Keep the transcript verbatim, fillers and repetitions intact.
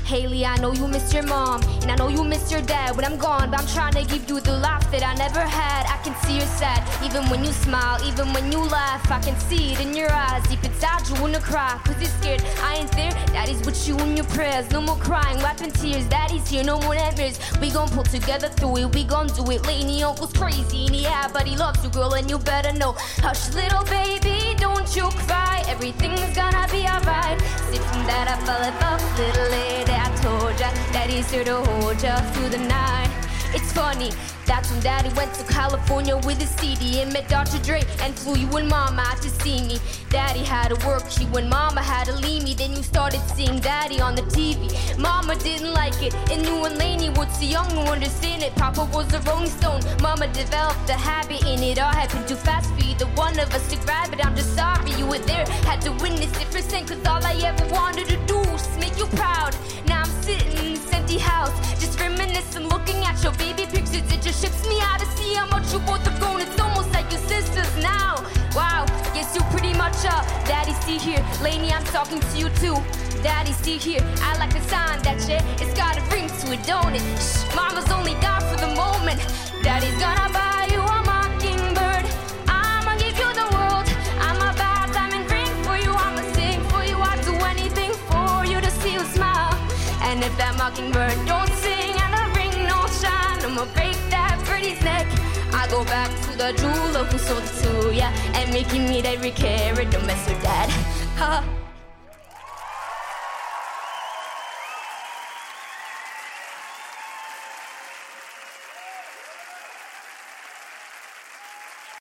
Haley, I know you miss your mom, and I know you miss your dad when I'm gone, but I'm trying to give you the laugh that I never had. I can see you're sad, even when you smile, even when you laugh. I can see it in your eyes, deep inside you wanna cry, cause you're scared I ain't there. Daddy's with you in your prayers, no more crying, wiping tears. Daddy's here, no more nightmares. We gon' pull together through it, we gon' do it. Laney uncle's crazy, and yeah, but he loves you, girl, and you better know. Hush, little baby, don't you cry, everything's gonna be alright. Sit from that, I fell above, little lady, I told ya, Daddy's here to hold ya through the night. It's funny, that's when Daddy went to California with his C D and met Doctor Dre and flew you and Mama out to see me. Daddy had to work you and Mama had to leave me. Then you started seeing Daddy on the T V. Mama didn't like it, and you and Laney were too young to understand it. Papa was a Rolling Stone, Mama developed a habit, and it all happened too fast for either one of us to grab it. I'm just sorry you were there, had to witness it firsthand, cause all I ever wanted to do was make you proud. Now I'm sitting in this empty house, just reminiscing, looking at your baby pictures. It just ships me out to see how much you both have grown. It's almost like your sisters now. Wow, guess you pretty much are. Daddy, see here, Laney, I'm talking to you too. Daddy, see here, I like the sign that shit. It's got a ring to it, don't it? Shh, Mama's only down for the moment. Daddy's gonna buy you a mockingbird. I'ma give you the world. I'ma buy a diamond ring for you. I'ma sing for you. I'll do anything for you to see you smile. And if that mockingbird don't sing and the ring don't shine, I'ma break that birdie's neck. I go back to the jeweler who sold it to ya, and making me every carat, don't mess with that. Ha.